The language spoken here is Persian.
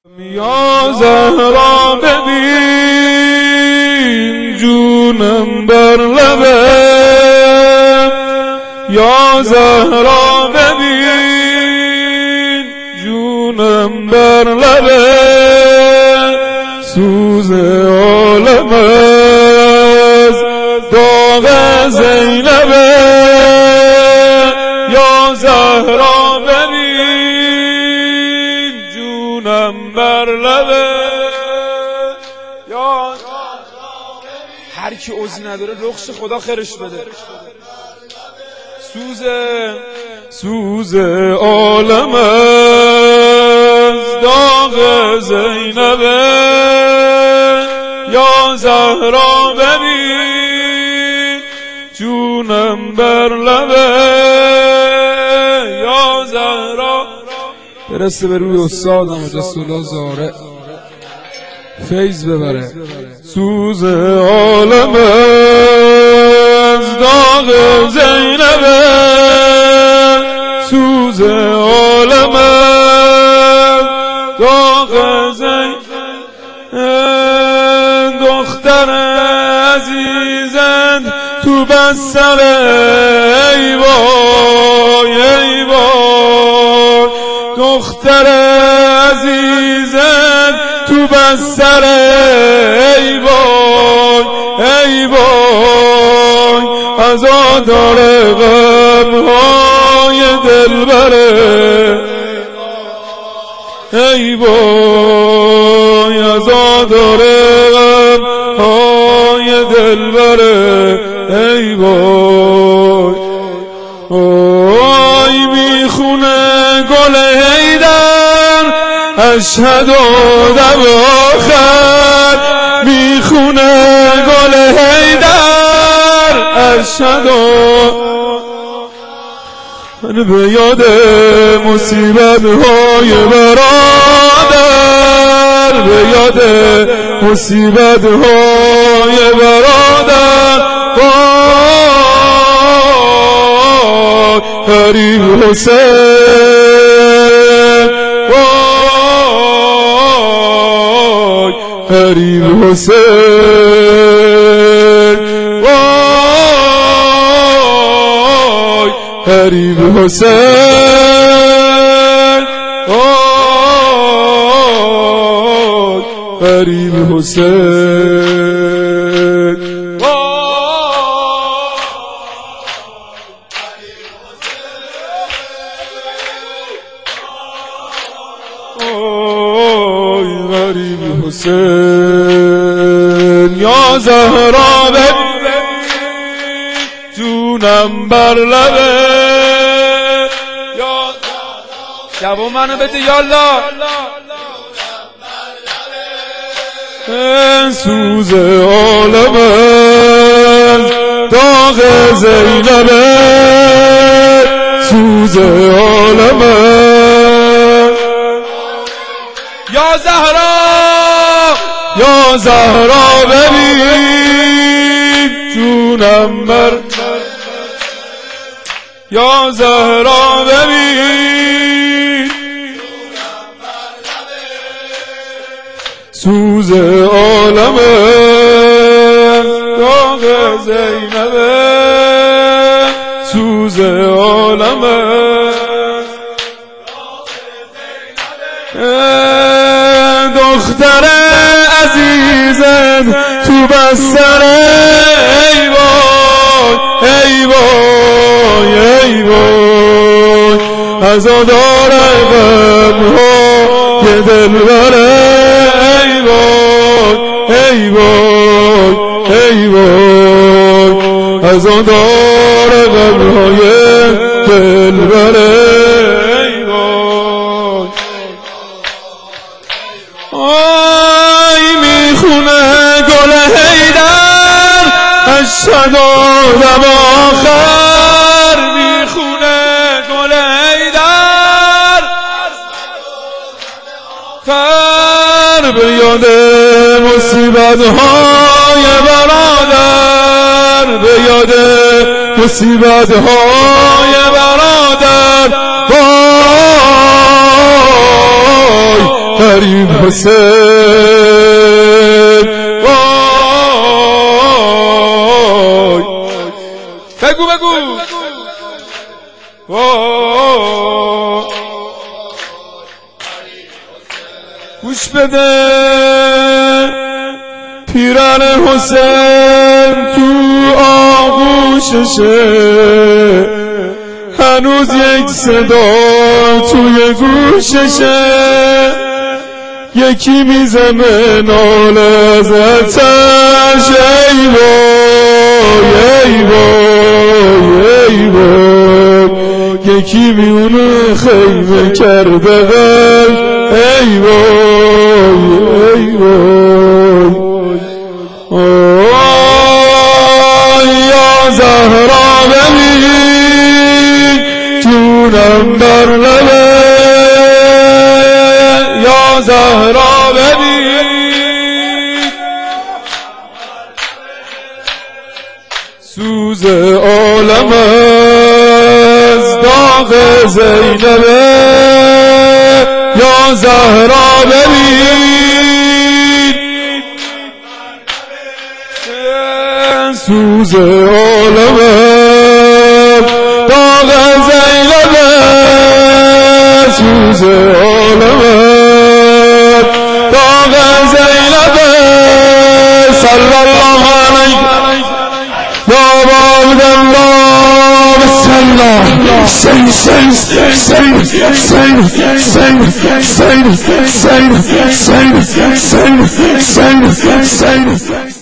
یا زهرا ببین جونم بر لبه، یا زهرا ببین جونم بر لبه، سوز عالم از داغ زینبه. یا زهرا ببین جونم بر لبه، یا هر کی عضوی نداره رخش خدا خیرش بده. سوز عالم از داغ زینبه. یا زهرا ببین جونم بر لبه، یا زهرا. برسه به روی استادم مجسم الله زاره فیض ببره. سوز عالم از داغ زینبه، سوز عالم از داغ زینبه. دختر عزیزن تو بستر، ای وای ای وای. دختر عزیزن تو بستر، ای وای ای وای. عزادار غمهای دلبره، ای وای. عزادار غمهای دلبره، ای وای. آی میخونه گل حیدر اشهد و دم آخر، میخونه گل حیدر اشهد و من به یاد مصیبت های برادر، به یاد مصیبت های برادر. غریب حسین، وای غریب حسین، وای غریب حسین، وای غریب حسین. اوی غریب حسین. یا زهرا ببین جونم بر لبه، یا جواب منو بده یالا. سوز عالم از داغ زینبه، سوز عالم. یا زهرا، یا زهرا ببین جونم بر، یا زهرا ببین سوز عالم داغ زینبه، سوز عالم. دختر عزیزم تو بستر، ای وای ای وای ای وای. عزادار غمهای دلبره، ای وای ای وای ای وای. عزادار غمهای دلبره، ای وای. آی میخونه گل حیدر اشهد و دم آخر، میخونه گل حیدر خر. به یاد مصیبت های برادر، به یاد مصیبت های برادر. وای غریب حسین وای بگو بگو گوش بده پیران حسین تو آغوششه هنوز یک صدا توی گوششه یکی میزنه ناله ازتش ای وای ای وای ای وای یکی میونه خیمه کرده قلب ای وای ای وای یا زهرا ببین جونم در لبه یا زهرا ببین سوز عالم از داغ زینبه یا زهرا ببین سوز عالم داغ زینبه سوز عالم داغ زینبه صلی الله علیه یا عبد الله بسم الله سین سین سین سین سین سین سین سین سین سین سین